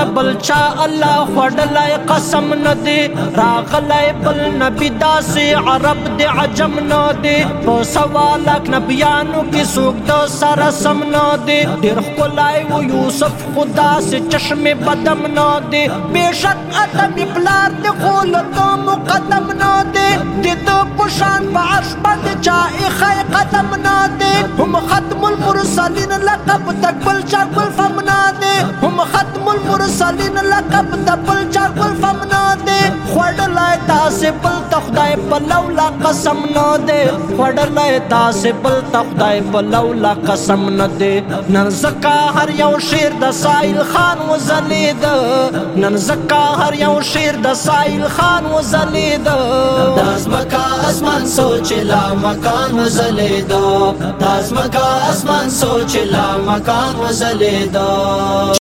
بلچا الله خوړلای قسم نه دی راغلی بل نبی داسې عرب دی عجم نه دی په سوا لاک نبیانو کې څوک د سره سم نه دی ډېر ښکلی و یوسف خو داسې چشم بدم نه دی بېشک ادبي پلار دی خو له ده مقدم نه دی د ده په شان په عرش باندې چا ایښی قدم نه دی هم ختم المرسلین لقب د بل چا ګل فم نه دی هم ختم المرسلین لقب د بل چا ګل فم نه دی خوړلی تاسې بل ته خدای په لولا قسم نه دی خوړلی تاسې بل ته خدای په لولا قسم نه دی نن ځکه هر یو شعر د سایل خان وځلېده نن ځکه هر یو شعر د سایل خان وځلېده دا ځمکه اسمان سوچ لا مکان وځلېده دا ځمکه اسمان سوچ لا مکان وځلېده